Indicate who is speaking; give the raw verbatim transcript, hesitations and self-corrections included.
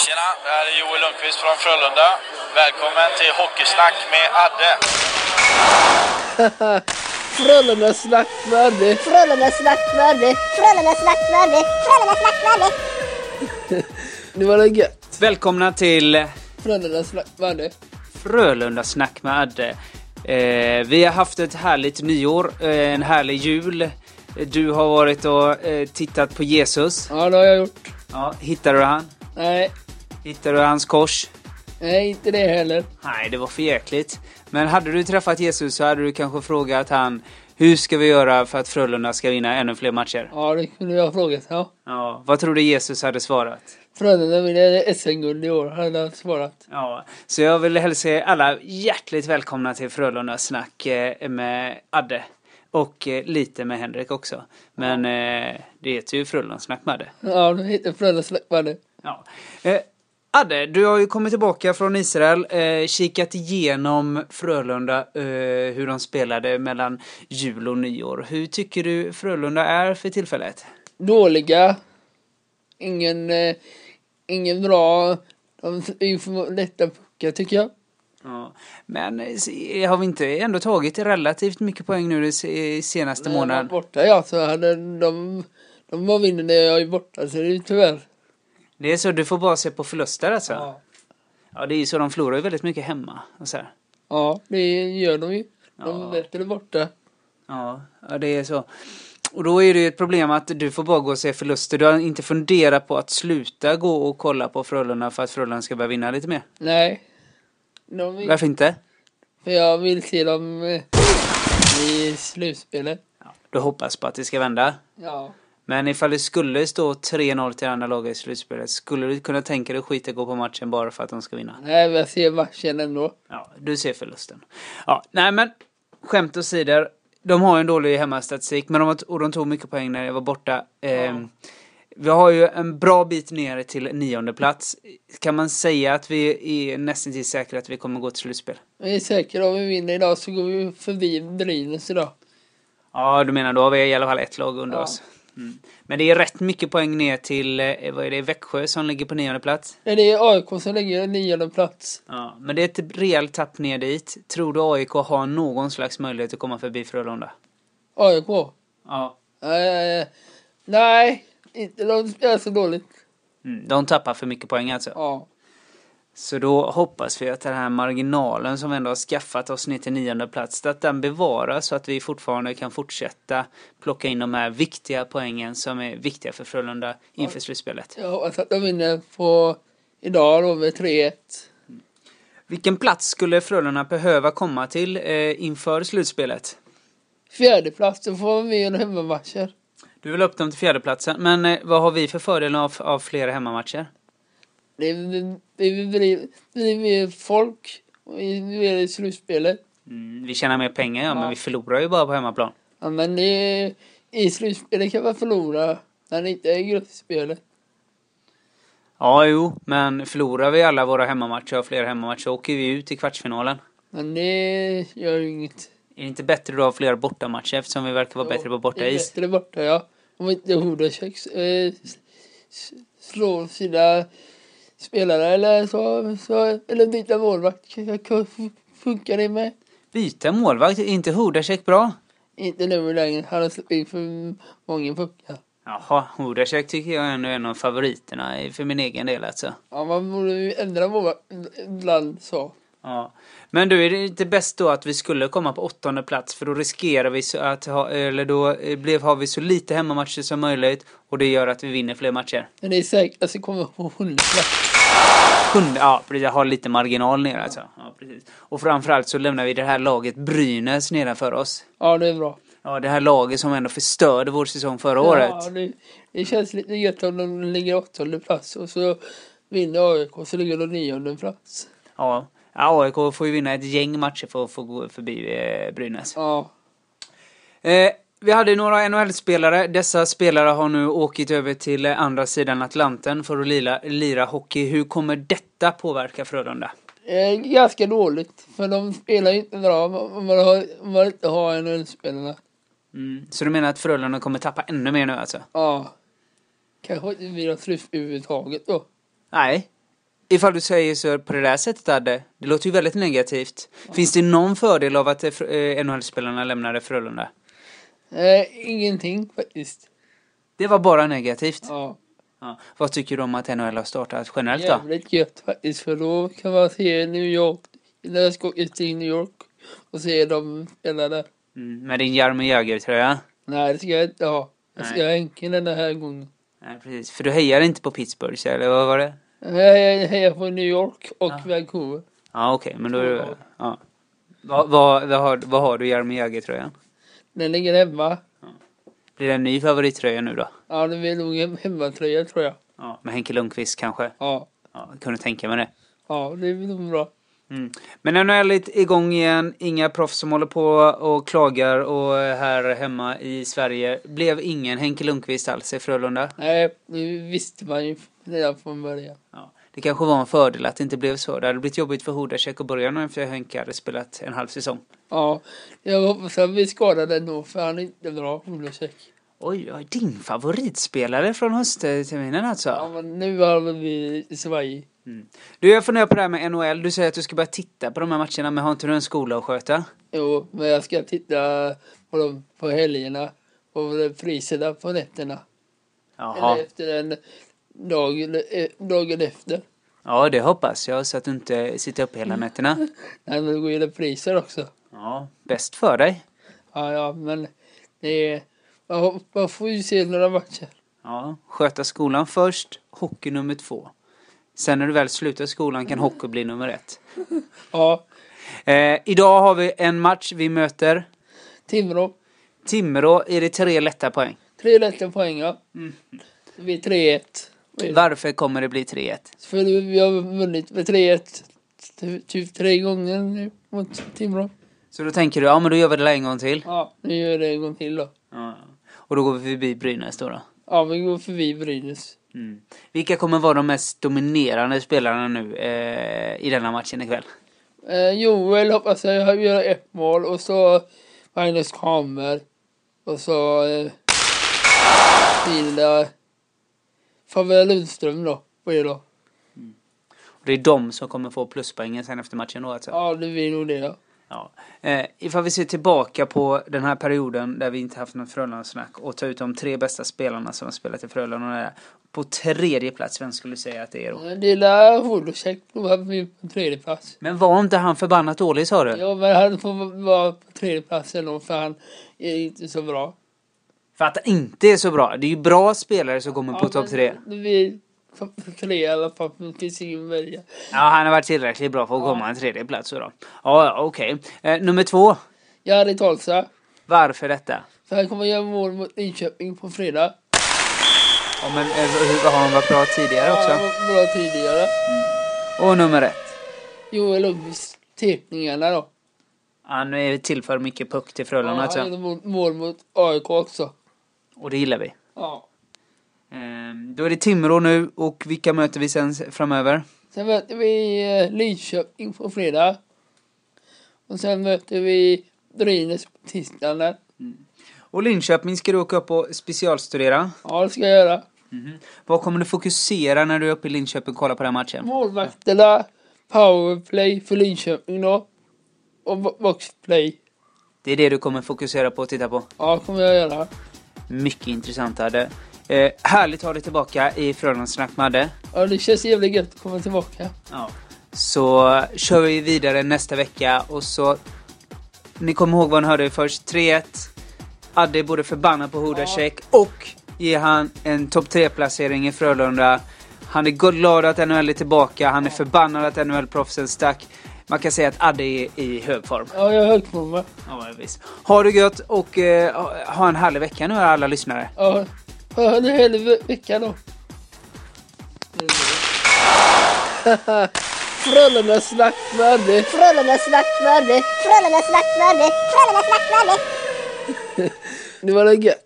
Speaker 1: Tjena, det här är Joel Lundqvist från Frölunda. Välkommen till Hockeysnack med Adde.
Speaker 2: Frölunda snack med Adde.
Speaker 3: Frölunda snack med Adde. Frölunda snack med Adde. Frölunda snack med Adde.
Speaker 2: Det var det gött.
Speaker 4: Välkomna till
Speaker 2: Frölunda snack med Adde.
Speaker 4: Frölunda snack med Adde. Eh, vi har haft ett härligt nyår, eh, en härlig jul. Du har varit och eh, tittat på Jesus.
Speaker 2: Ja, det har jag gjort.
Speaker 4: Ja, hittade du han?
Speaker 2: Nej,
Speaker 4: Hittade du hans kors?
Speaker 2: nej, inte det heller.
Speaker 4: Nej, det var för jäkligt. Men hade du träffat Jesus så hade du kanske frågat han: hur ska vi göra för att Frölunda ska vinna ännu fler matcher?
Speaker 2: Ja, det kunde jag ha frågat. Ja.
Speaker 4: Ja, vad tror du Jesus hade svarat?
Speaker 2: Frölunda vinner S M-guld i år, hade jag svarat.
Speaker 4: Ja, så jag vill hälsa er alla hjärtligt välkomna till Frölunda snack eh, med Adde. Och eh, lite med Henrik också. Men eh, det heter ju Frölunda snack med Adde.
Speaker 2: Ja, det heter Frölunda snack med Adde.
Speaker 4: Ja. Eh, Adde, du har ju kommit tillbaka från Israel, eh, kikat igenom Frölunda, eh, hur de spelade mellan jul och nyår. Hur tycker du Frölunda är för tillfället?
Speaker 2: Dåliga. Ingen, eh, ingen bra. De är för lätta puckar, tycker jag.
Speaker 4: Ja. Men eh, har vi inte ändå tagit relativt mycket poäng nu i senaste
Speaker 2: När jag var
Speaker 4: månaden?
Speaker 2: borta, ja, så hade de, de var vinner när jag är borta, så det är tyvärr.
Speaker 4: Det är så, du får bara se på förluster alltså?
Speaker 2: Ja.
Speaker 4: Ja, det är ju så, de förlorar ju väldigt mycket hemma och så här.
Speaker 2: Ja, det gör de ju. De
Speaker 4: Ja.
Speaker 2: är bättre borta.
Speaker 4: Ja, ja, det är så. Och då är det ju ett problem att du får bara gå och se förluster. Du har inte funderat på att sluta gå och kolla på Frölunda för att Frölunda ska börja vinna lite mer?
Speaker 2: Nej. De vill,
Speaker 4: Varför inte?
Speaker 2: för jag vill se dem eh, i slutspelet.
Speaker 4: Ja, du hoppas på att det ska vända.
Speaker 2: Ja.
Speaker 4: Men ifall det skulle stå tre noll till andra laget i slutspelet, skulle du kunna tänka dig att skita gå på matchen bara för att de ska vinna?
Speaker 2: Nej, jag ser matchen ändå.
Speaker 4: Ja, du ser förlusten. Ja, nej men skämt åsido, de har ju en dålig hemmastatistik, men de, har, och de tog mycket poäng när jag var borta. Eh,
Speaker 2: Ja.
Speaker 4: Vi har ju en bra bit ner till nionde plats. Kan man säga att vi är nästan till säkra att vi kommer gå till slutspel?
Speaker 2: Jag är säker, om vi vinner idag så går vi förbi Brynäs idag.
Speaker 4: Ja, du menar då har vi i alla fall ett lag under
Speaker 2: Ja.
Speaker 4: oss. Mm. Men det är rätt mycket poäng ner till, eh, vad är det, Växjö som ligger på nionde plats.
Speaker 2: Nej, det är A I K som lägger en nionde plats.
Speaker 4: Ja, men det är ett rejält tapp ner dit. Tror du A I K har någon slags möjlighet att komma förbi Frölunda?
Speaker 2: A I K?
Speaker 4: Ja.
Speaker 2: Eh, nej, inte de spelar så dåligt.
Speaker 4: Mm, de tappar för mycket poäng alltså.
Speaker 2: Ja.
Speaker 4: Så då hoppas vi att den här marginalen som vi ändå har skaffat oss ner till nionde plats, att den bevaras så att vi fortfarande kan fortsätta plocka in de här viktiga poängen som är viktiga för Frölunda inför slutspelet.
Speaker 2: Jag hoppas att de vinner på idag då med tre ett.
Speaker 4: Vilken plats skulle Frölunda behöva komma till eh, inför slutspelet?
Speaker 2: Fjärde plats, då får vi en hemmamatcher.
Speaker 4: Du vill upp dem till fjärdeplatsen, men eh, vad har vi för fördel av, av flera hemmamatcher?
Speaker 2: Det är, det är, det är mer folk vi är i slutspelet.
Speaker 4: Mm, vi tjänar mer pengar, ja,
Speaker 2: Ja.
Speaker 4: men vi förlorar ju bara på hemmaplan.
Speaker 2: Ja, men det är, i slutspelet kan man förlora när det inte är gruppspelet.
Speaker 4: Ja, jo, men förlorar vi alla våra hemmamatcher och flera hemmamatcher åker vi ut i kvartsfinalen.
Speaker 2: Men det gör ju inget.
Speaker 4: Är det inte bättre då att ha flera bortamatcher eftersom vi verkar vara bättre på borta
Speaker 2: Det är
Speaker 4: is?
Speaker 2: bättre borta, ja. Om inte Hodacek eh, s- slår sina spelare eller så, så eller byta målvakt. Funkar det med?
Speaker 4: Byta målvakt, är inte Hodacek bra?
Speaker 2: Inte nu längre. Han har släppt in för många puckar.
Speaker 4: Jaha, Hodacek tycker jag ändå är en av favoriterna i- för min egen del alltså.
Speaker 2: Ja, man borde ju ändra målvakt ibland så.
Speaker 4: Ja. Men du, är det inte bäst då att vi skulle komma på åttonde plats, för då riskerar vi så att ha, eller då eh, blev, har vi så lite hemmamatcher som möjligt och det gör att vi vinner fler matcher.
Speaker 2: Men det är säkert att det kommer på sjunde plats.
Speaker 4: Sjunde, ja, precis, har lite marginal ner alltså. Ja, precis. Och framförallt så lämnar vi det här laget Brynäs nedanför oss.
Speaker 2: Ja, det är bra.
Speaker 4: Ja, det här laget som ändå förstörde vår säsong förra året.
Speaker 2: Ja, det, det känns lite gött om de ligger åttonde plats och så vinner A I K så ligger de nionde plats.
Speaker 4: Ja, A I K får ju vinna ett gäng matcher för att få gå förbi eh, Brynäs.
Speaker 2: Ja.
Speaker 4: Eh, vi hade några N H L-spelare. Dessa spelare har nu åkt över till eh, andra sidan Atlanten för att lira, lira hockey. Hur kommer detta påverka Frölunda?
Speaker 2: Eh, ganska dåligt, för de spelar ju inte bra om man, har, om man inte har N H L-spelarna.
Speaker 4: Mm. Så du menar att Frölunda kommer tappa ännu mer nu alltså?
Speaker 2: Ja. Kanske inte blir något slut överhuvudtaget då.
Speaker 4: Nej, ifall du säger så på det där sättet, Adde, det låter ju väldigt negativt. Ja. Finns det någon fördel av att eh, N H L-spelarna lämnade Frölunda?
Speaker 2: Eh, ingenting faktiskt.
Speaker 4: Det var bara negativt?
Speaker 2: Ja.
Speaker 4: Ja. Vad tycker du om att N H L har startat generellt då?
Speaker 2: Jävligt gött faktiskt, för då kan man se New York, när jag ska åka till New York och se dem spela där.
Speaker 4: Mm, med din Jaromir Jagr-tröja?
Speaker 2: Nej, det ska jag inte ha. Jag ska ha Henken den här gången.
Speaker 4: Nej, precis. För du hejar inte på Pittsburgh, eller vad var det?
Speaker 2: Jag hejar på New York och
Speaker 4: ja.
Speaker 2: Vancouver.
Speaker 4: Ja, okej. Okay, men då är det... Ja. Vad, vad, vad, har, vad har du Jaromir Jagr-tröjan?
Speaker 2: Den ligger hemma.
Speaker 4: Ja. Blir det en ny favorittröja nu då?
Speaker 2: Ja, det blir nog en hemmatröja tror jag.
Speaker 4: Ja, med Henke Lundqvist kanske?
Speaker 2: Ja.
Speaker 4: Ja, jag kunde tänka mig det.
Speaker 2: Ja, det blir nog bra.
Speaker 4: Mm. Men N H L är igång igen. Inga proffs som håller på och klagar. Och här hemma i Sverige blev ingen Henke Lundqvist alls i Frölunda.
Speaker 2: Nej, det visste man ju redan från början.
Speaker 4: Ja. Det kanske var en fördel att det inte blev så. Det hade blivit jobbigt för Hodacek att börja nu efter Henke hade spelat en halv säsong.
Speaker 2: Ja, jag hoppas att vi skadade ändå, för han är inte bra, Hodacek.
Speaker 4: Oj, oj, din favoritspelare från höstterminen alltså.
Speaker 2: Ja, men nu har vi i Sverige.
Speaker 4: Mm. Du, jag funderar på det här med N H L. Du säger att du ska börja titta på de här matcherna, men har inte du en skola att sköta?
Speaker 2: Jo, men jag ska titta på dem på helgerna och priserna på nätterna.
Speaker 4: Jaha.
Speaker 2: Eller efter en dag, dagen efter.
Speaker 4: Ja, det hoppas jag, så att du inte sitter upp hela nätterna.
Speaker 2: Nej, men det går ju det priser också.
Speaker 4: Ja, bäst för dig.
Speaker 2: Ja, ja, men det är... Man får ju se några matcher.
Speaker 4: Ja, sköta skolan först, hockey nummer två. Sen när du väl slutar skolan kan hockey bli nummer ett.
Speaker 2: Ja.
Speaker 4: Eh, idag har vi en match, vi möter...
Speaker 2: Timrå.
Speaker 4: Timrå, är det tre lätta poäng?
Speaker 2: Tre lätta poäng, ja.
Speaker 4: Mm.
Speaker 2: Det blir tre ett.
Speaker 4: Varför kommer det bli tre ett?
Speaker 2: För vi har vunnit med tre ett typ tre gånger nu mot Timrå.
Speaker 4: Så då tänker du, ja men då gör vi det en gång till.
Speaker 2: Ja, nu gör det en gång till då.
Speaker 4: Ja. Och då går vi förbi Brynäs då då?
Speaker 2: Ja, vi går förbi Brynäs.
Speaker 4: Mm. Vilka kommer vara de mest dominerande spelarna nu eh, i denna matchen ikväll?
Speaker 2: Eh, Joel hoppas jag gör ett mål, och så Magnus Kramer, och så eh, till eh, Fabian Lundström då, på det då.
Speaker 4: Mm. Och det är de som kommer få pluspoängen sen efter matchen då alltså?
Speaker 2: Ja, det blir nog det, ja.
Speaker 4: Ja. Eh, ifall vi ser tillbaka på den här perioden där vi inte haft någon Frölunda-snack och ta ut de tre bästa spelarna som har spelat i Frölunda, på tredje plats, vem skulle säga att det är då?
Speaker 2: Det är där Hodacek på tredje plats.
Speaker 4: Men var inte han förbannat dålig, sa du?
Speaker 2: Ja, men han får vara på tredje plats ändå, för han är inte så bra.
Speaker 4: För att det inte är så bra. Det är ju bra spelare som kommer
Speaker 2: ja,
Speaker 4: på topp tre.
Speaker 2: Det blir tre i alla fall, det finns ingen välja.
Speaker 4: Ja, han har varit tillräckligt bra för att ja. komma en tredje plats då. Ja, okej. Okay. Eh, nummer två.
Speaker 2: Jari Tolsa.
Speaker 4: Varför detta?
Speaker 2: För han kommer göra mål mot Linköping på fredag.
Speaker 4: Ja, men hur har han varit bra tidigare också?
Speaker 2: Ja, han var bra tidigare.
Speaker 4: Mm. Och nummer ett?
Speaker 2: Joel Lundqvist, teckningarna då.
Speaker 4: Han är tillför mycket puck till Frölunda.
Speaker 2: Ja,
Speaker 4: alltså.
Speaker 2: han gjorde mål mot A I K också.
Speaker 4: Och det gillar vi.
Speaker 2: Ja.
Speaker 4: Ehm, då är det Timrå nu, och vilka möter vi sen framöver?
Speaker 2: Sen möter vi eh, Linköping på fredag. Och sen möter vi Brynäs på tisdagen.
Speaker 4: Mm. Och Linköping ska du åka upp och specialstudera?
Speaker 2: Ja, det ska jag göra.
Speaker 4: Mm. Vad kommer du fokusera när du är uppe i Linköping och kollar på den matchen?
Speaker 2: Målvakterna, powerplay för Linköping då. Och boxplay.
Speaker 4: Det är det du kommer fokusera på och titta på?
Speaker 2: Ja, kommer jag göra.
Speaker 4: Mycket intressant, Adde. Eh, härligt att ha dig tillbaka i Frölunda Snack med Adde.
Speaker 2: Ja, det känns jävligt gött att komma tillbaka.
Speaker 4: Ja. Så kör vi vidare nästa vecka. Och så, ni kommer ihåg vad ni hörde först. tre ett. Adde är både förbannad på Hodacek, ja. och ger han en topp tre placering i Frölunda. Han är glad att N H L är tillbaka. Han är förbannad att N H L-proffsen stack. Man kan säga att Adde är i hög form.
Speaker 2: Ja, jag är hög form.
Speaker 4: Ja, visst. Ha det gött och eh, ha en härlig vecka nu, alla lyssnare.
Speaker 2: Ja, ha en härlig vecka då. Frölunda snack med Adde.
Speaker 3: Frölunda snack med Adde. Frölunda snack med Adde. Frölunda snack med Adde.
Speaker 2: Det var det gött.